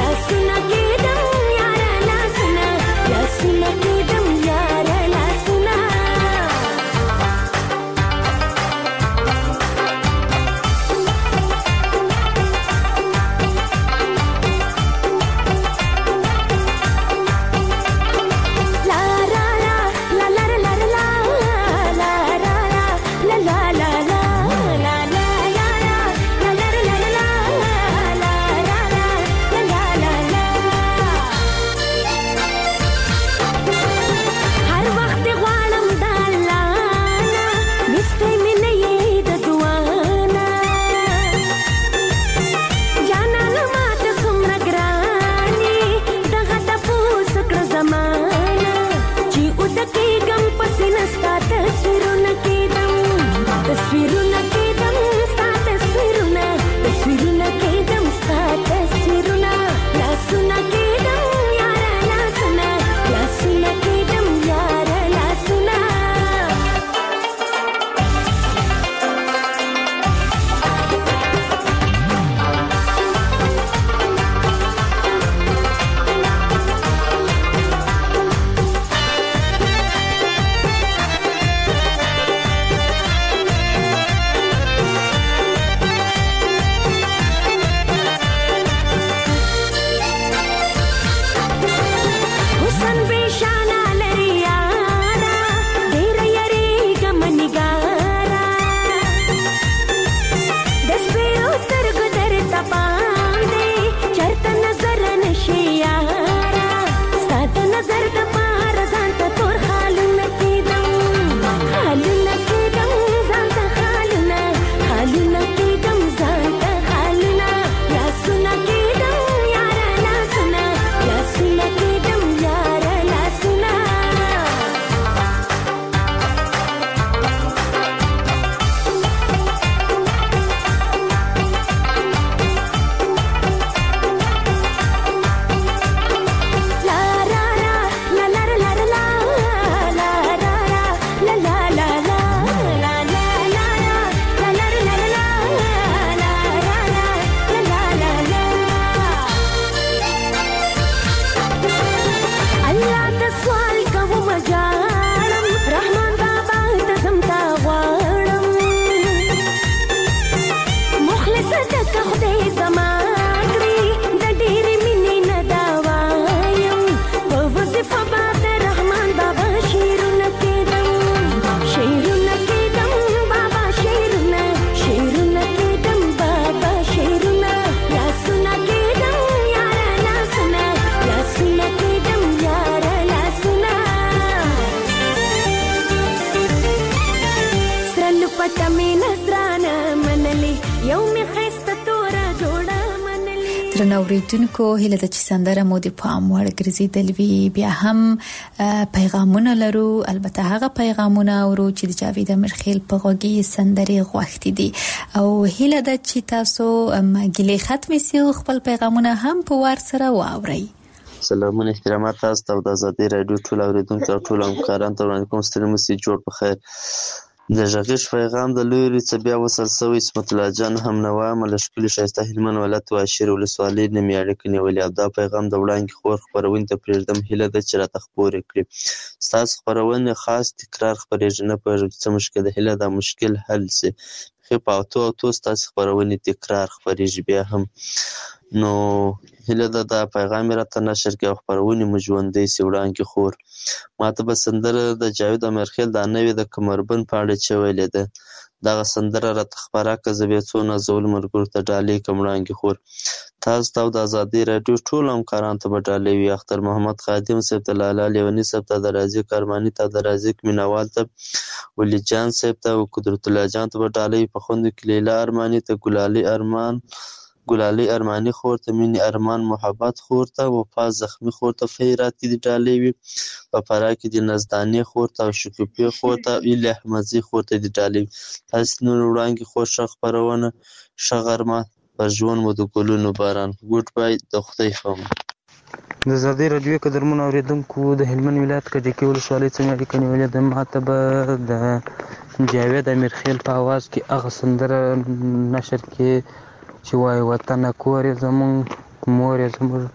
درنو اوریدونکو هله د چې سندره مو د پام وړ ګرځیدل وی بیا هم پیغامونه لرو، البته هغه پیغامونه ورو چې د جاوید امرخیل په غوږی سندري غوښتي دي او هله د چې تاسو مګلې ختمې سي خپل پیغامونه هم په وار سره واوري. سلامونه احترامات تاسو ته د آزادۍ رادیو ټول اوریدونکو او ټول همکارانو ته وړاندې کوم ستړي مسي جوړ په خیر. د ژغیش پیغام د لوري څه بیا وصل سوی اسمت الله جان هم نوا ملشکل شایسته هلمن ولایت واشیر ولسوالۍ نمی اړیکې نیولې او دا پیغام د وړاندې خور خبرونه ته پرېږدم هیله ده چې راته خپور کړي. ستاسو خبرونه خاص تکرار خبرېږي نه پوهېږم څه مشکل ده، هیله دا مشکل حل سي. خې په اوتو اوتو ستاسو خبرونه تکرار خبرېږي بیا هم نو هیله ده دا پیغام راته نشر کړي او خبرونه مو ژوندۍ سي. وړاندې خور ماته به سندره د جاوید امرخیل دا نوې د کمربند په اړه چې ویلې ده دغه سندره راته خپاره کړه زه بیا څو نازولو ملګرو ته ډالۍ کړم. وړاندې خور تاسو ته د آزادۍ راډیو ټولو همکارانو ته به ډالۍ وي. اختر محمد خادم صاحب ته، لالا لیوني صاحب ته، د رازق ارماني ته، د رازق مینوال ته، ولی جان صاحب ته او قدرت الله جان ته به ډالۍ په خوندو کې لیلا ارماني ته، ګلالي ارمان ګلالي ارماني خور ته، مینی ارمان محبت خور ته، وفا زخمی خور ته خیرات دي ډالۍ وي، په فرا کې د نزداني خور ته او شکوپی خور ته، ایل احمدزي خور ته دي ډالۍ. تاسو نور وړاندې خور ښه خبرونه ښه غرمه په ژوند مو د ګلونو باران. ګوډ بای، د خدای فهم. د آزادۍ راډیو قدرمن اوریدونکو د هلمند ولایت کډېکي ولسوالۍ څخه اړیکه نیولې ده. ماته به د جاوید امرخیل په اواز کې هغه سندره نشر کې چې وای وطن کور زمون مور زمون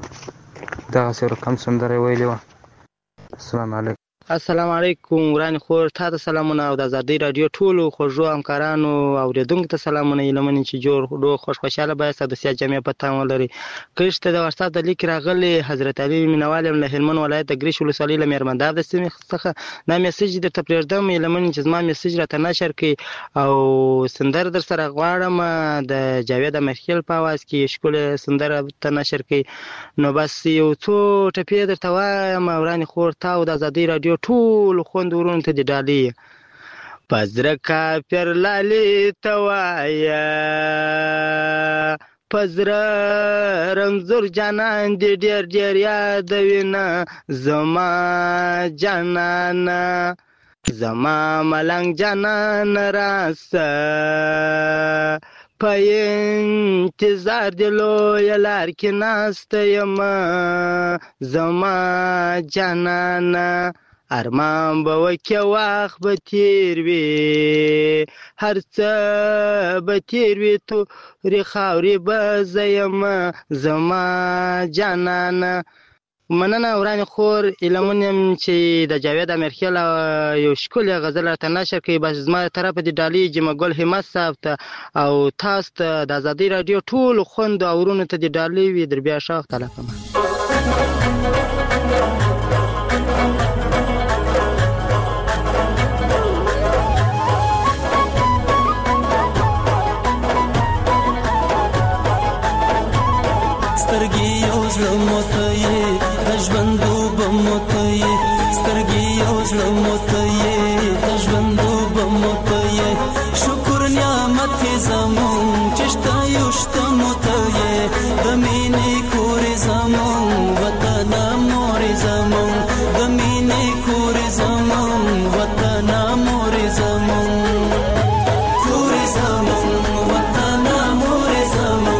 دغسې رقم سندره ویلې وه. السلام علیکم. السلام علیکم وران خور تا ته سلامونه او د آزادۍ رادیو ټولو خوږو همکارانو او اوریدونکو ته سلامونه. لمن چې جوړ ډو خوش خوشاله باید د سیا جمعې په تام ولري. کښته د واتساپ د لیک راغلی حضرت علي مینوال له هلمند ولایت د ګریش ولسوالۍ له میرمنداب د سیمې څخه دا میسج درته پرېږدم. لمن چې زما میسج راته نشر کړي او سندر در سره غواړم د جاوید امرخیل په اواز کې ښکلې سندره ته نشر کړي. نو بس یو څو ټپې درته وایم وران خور تا او د آزادۍ رادیو ټول خوند ورونو ته دی ډالۍ. پزره کافر لالی توایا پزره رمزور جانان دی ډیر ډیر یادوینه زما جانانا زما ملنګ جانان راسه په انتظار د لویه لار کې ناسته یم زما جانانا ارمان به وکه وخت به تیر وي هر څه به تیر وي تورې خاورې به زه یم زما جانانه. مننه وران خور علمون یم چې د جاوید امرخیل یو ښکلی غزل راته نشر کوي. بس زما طرفه د ډالۍ جمعګل همت صاحب ته او تاسو ته د آزادۍ رادیو ټولو خوندو او ورونو ته د ډالۍ وي. در بیا ښه وخت علاقه سترګې یو زړه موته یې د ژوندوبه موته یې سترګې یو زړه موته یې د ژوندوبه موته یې شکر نعمت یې زمون چې شته یو شته موته یې د مینې کورې زمون وطنه مورې زمون د مینې کورې زمون وطنه مورې زمون کورې زمون وطنه مورې زمون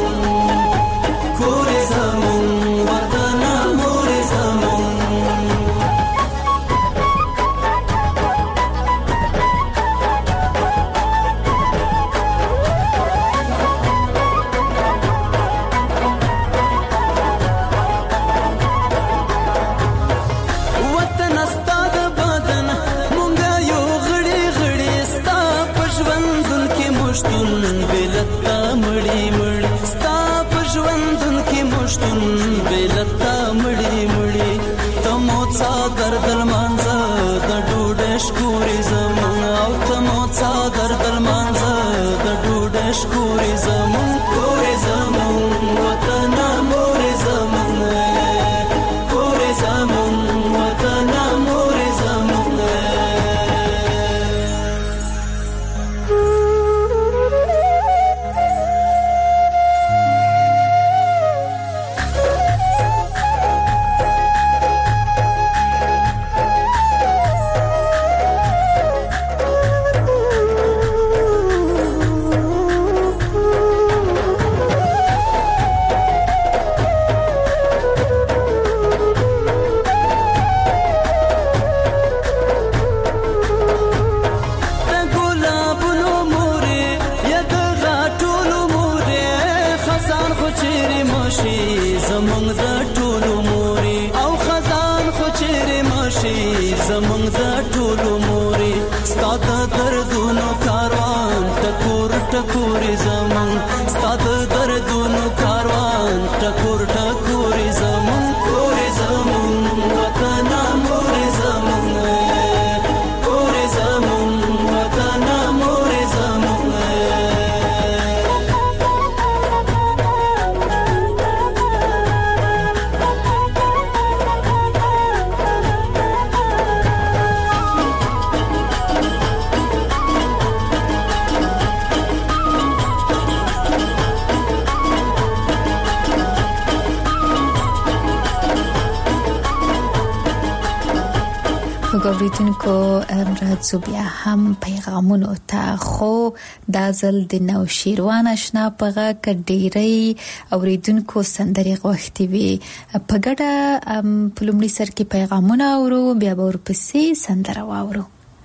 خوګوریدونکو راځو بیا هم پیغامونو ته خو د ځل د نو شیروان آشنا پغه کډيري اوریدونکو سندري غوښتي وي په ګډه په لومړي سر کې پیغامونه اورو بیا به ورپسې سندره واورو.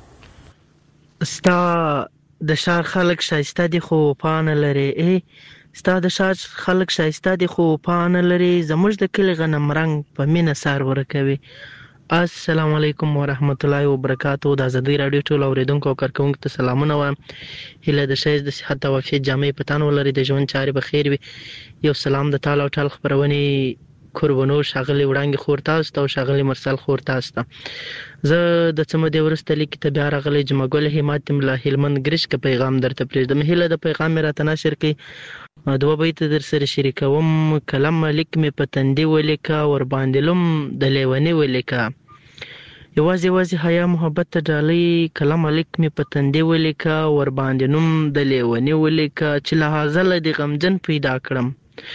ستا د شار خلک شایسته دي خو پان لري ای ستا د شار خلک شایسته دي خو پان لري زموږ د کلی غنم رنگ په مینه سار ورکوي. السلام علیکم ورحمت الله وبرکاتہ. د ازادي رادیو ټول اوریدونکو او کارکونکو ته سلامونه وایم. هله د شایز د صحت او عافیت جامې پتان ولري د ژوند چارې به خیر وي. یو سلام د تعالی او تعالی خبرونی قربانو شاغلی وړاندې خور تاسو ته او شاغلی مرسل خور تاسو ته. زه د څمه د ورسته لیک ته بیا راغلی جمعګل همت ملا هلمند ګریش ک پیغام درته پرېږدم. هله د پیغام راته نشر کی دوه بیت در سره شریکوم. کلم لیک می پتندې ولیکا ور باندې لوم د لیونی ولیکا یوازې یوازې حیا محبت ته ډالۍ. کلم لیک می پتندې ولیکا ور باندې نوم د لیونی ولیکا چې لحاظه د غمجن پیدا کړم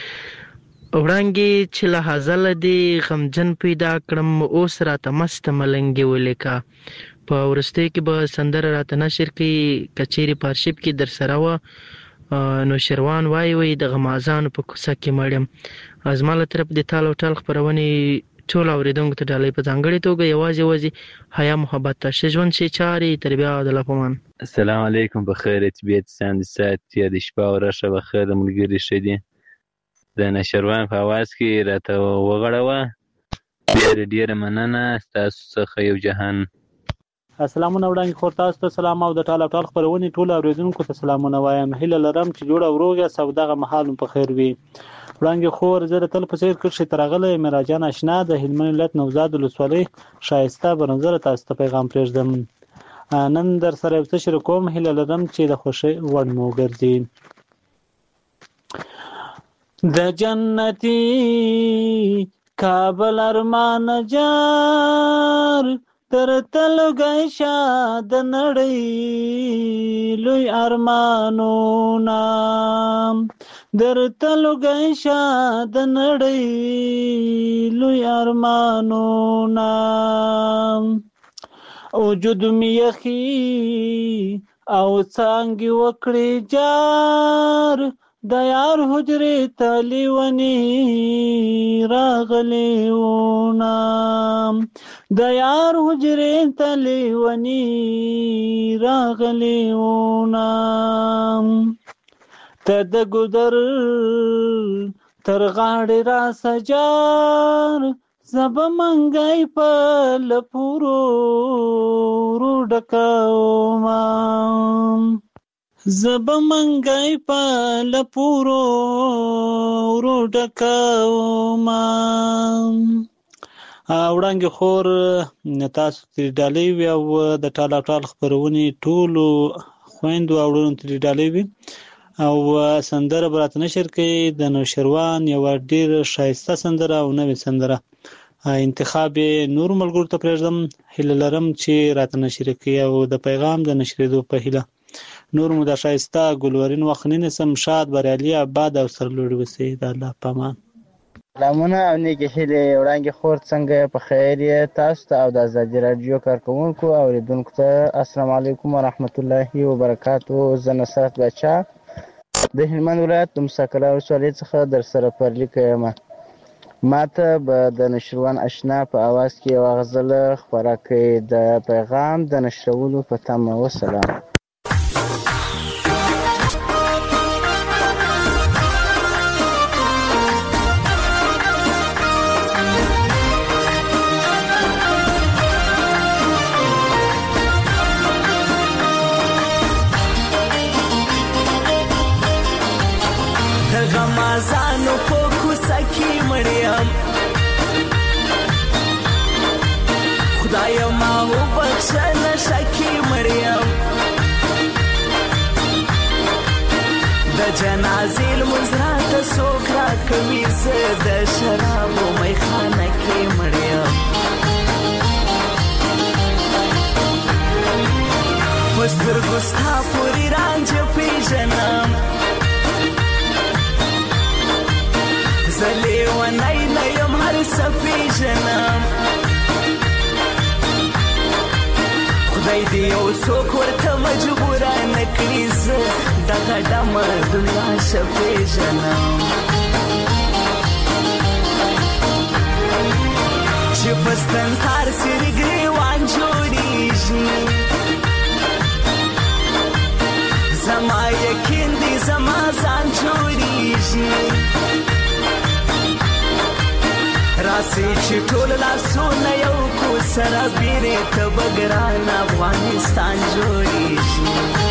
وړانګي چې لحاظه د غمجن پیدا کړم اوس راته مست ملنګي ولیکا. په ورسته کې به سندره راته نشر کی کچيري پارشپ کې در سره و نو شروان وای وای د غمازان په کوڅه کې مړم. ازماله طرف د تال او ټال خبرونه ټول اوریدونکو ته ډالۍ په ځانګړي توګه یوازې یوازې حیا محبت ته شژوند شي چاري تربیه د لپمان. السلام علیکم بخیر طبیعت ساند سات یا د شپه او راشه بخیر ملګری شدي د نشروان په आवाज کې راته وغړوه ډېر ډېر مننه تاسو څخه یو جهان. السلامونه وړاندې خور تاسو ته سلام او د ټاله ټال خبرونه ټول اوریدونکو ته سلامونه وایم. هله لرم چې جوړ او روغ یا سوداغه محل په خیر وي. وړاندې خور زه تل په سیر کې ترغله مراجان آشنا د هلمند ولایت نوزاد ولسوالۍ شایسته برنظر تاسو ته پیغام پرېږدم. نن در سره یو څه شریکوم هله لرم چې د خوشي وړ مو ګرځي. د جنتی کابل ارمان جار تر تلګی شه د نړۍ لوی ارمانو نام در تلګی شه د نړۍ لوی ارمانو نام. وجود می یخی او څنګه وکړي جار د یار حجرې تلیونی راغلی ونام د یار حجرې تلیونی راغلی ونام. ته د ګودر تر غاړې را سجار زب منګای په لپورو رو ډکاوما زب منګای په لپورو رو ډکاوما. وړاندې خور تاسو ته ډالۍ وي او د ټاله ټال خبرونه ټولو خويندو او ورونو ته ډالۍ وي او سندره برات نشر کوي د نوشروان یو ډیر شایسته سندره او نوې سندره انتخاب نور ملګرو ته پرېږدم. هله لرم چې رات نشر کوي او د پیغام د نشریدو په هله نور مو د شایسته ګلورین وخنین سم شاد بریالي آباد او سرلوړي وسي د الله پامان. سلامونه او نیکی هیله وړاندې خور څنګه په خیر یې تاسو ته او د ازادي رادیو کارکونکو او اوریدونکو ته السلام علیکم ورحمت الله وبرکاتہ. زه نصرت بچا د هلمند ولایت د مساکله ولسوالۍ څخه در سره پرلیک یم. ماته به د نشروان آشنا په आवाज کې یو غزل خبره کوي د پیغام د نشرولو په تمه. وسلام. غمازانو په کوڅه کې مړیم خدای ما وبخښه نشه کې مړیم د جنازې لمونځ راته څوک راکوي زه د شرابو میخانه کې مړیم په سترګو ستا پورې رانجه پېژنم زلی و نی نیم هر سپیجنم څوک ورته مجبور نه کړي زه دغه ډمه دنیا ښه پېژنم چې په ستنهار سرې ګریوان جوړېږي زما یقین دی زما ځان جوړېږي راسي چې ټول لاسونه یو کو سره بیرې ته به ګران افغانستان جوړېږي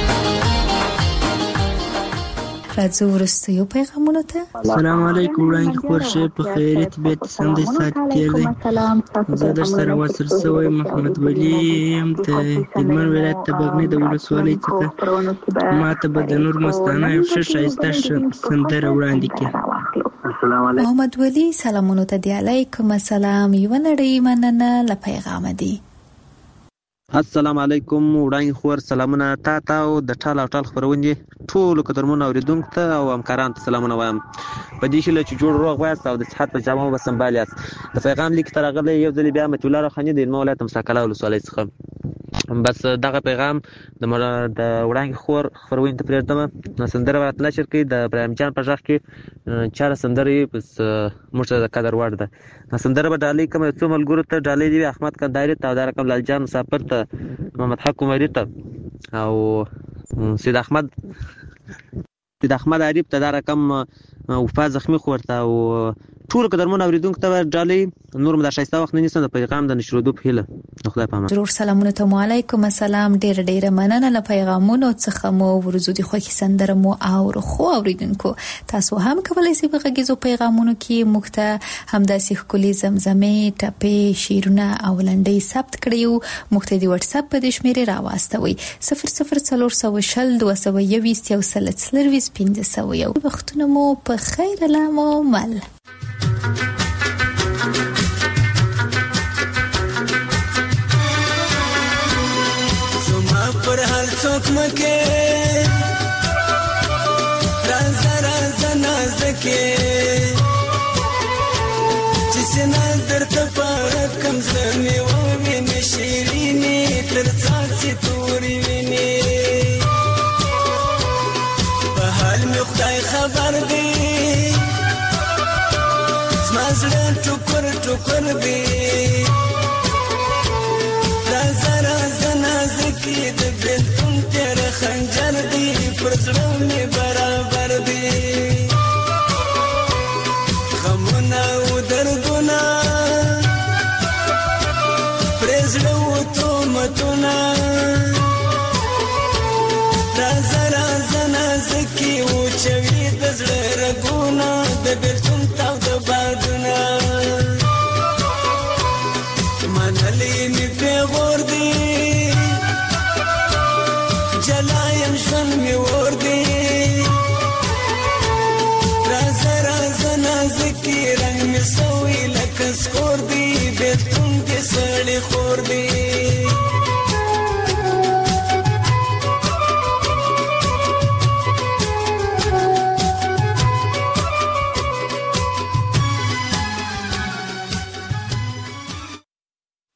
راځو وروستیو پیغامونو ته. السلام علیکم وړاندې خور شه په خیریت بیت سندې سات تیر دی زه در سره وصل سوی محمد ولی یم ته هلمند ولایت ته بغنی د ولسوالۍ څخه ما ته به د نور مستانه یو ښه ښایسته سندره وړاندې کړي. محمد ولی سلامونو ته دی علیکم السلام یوه نړۍ مننه له پیغامه دی. السلام علیکم وړاندې خور سلامونه تا ته او د ټال او ټال خپرونې ټولو قدرمنو اورېدونکو ته او همکارانو ته سلامونه وایم په دې هیله چې جوړ روغ وایاست او د صحت په جامه به سمبال یاست. د پیغام لیک ته راغلی یو ځلې بیا مطیع الله روحاني د هلمند ولایت مساکله ولسوالۍ څخه بس دغه پیغام د د وړاندې خور خپرونې ته پرېږدم. سندره به راته نشر کوي د ابراهیم جان په غږ کې چاره سندره یې بس موږ ته د قدر وړ ده. سندره به ډالۍ کوم څو ملګرو ته ډالۍ دي احمد کندهاري ته او دا رقم لال جان مسافر ته محمد حق عمري ته او سید احمد سید احمد عریب ته دا رقم وفا زخمی خور ته او ټول قدرمنو اورېدونکو ته ډالۍ نور مو دا ښایسته وخت نه نیسم د پیغام د نشرېدو په هیله خدای پامان. ضرور سلامونه ته مو علیکم السلام ډېره ډېره مننه له پیغامونو څخه مو ورځو د خوښي سندره مو اورو خو اورېدونکو تاسو هم کولی شئ په غږیزو پیغامونو کې موږ ته همداسې ښکلي زمزمې ټپې شعرونه او لنډۍ ثبت کړئ موږ ته د وټساپ په دې شمېرې راواستوئ صفر صفر څلور سوه شل دوه سوه یویشت یو سل څلرویشت پنځه سوه یو. وختونه مو په خیر علامو مل. پر هر څوک مکه راز راز نازکه چې سنا درته پاره کم زمي و ویني شیرینی تر څاڅي توري ویني په حال مې خدای خبر دی زما زړه ټوکر ټوکر دی راز راز نازکه د بلتون تیر خنجر دی پر زړه مې برابر دی غمونه او دردونه پر زړه و تهمتونه راز راز نازکه وچوي د زړه رګونه د بلتون تاو د بادونه منلې مې پیغور دی جلایم ژوند مې ور دی راز راز نازکې رنګ مې سوی لکه سکور دی بېلتون دې سړی خور دی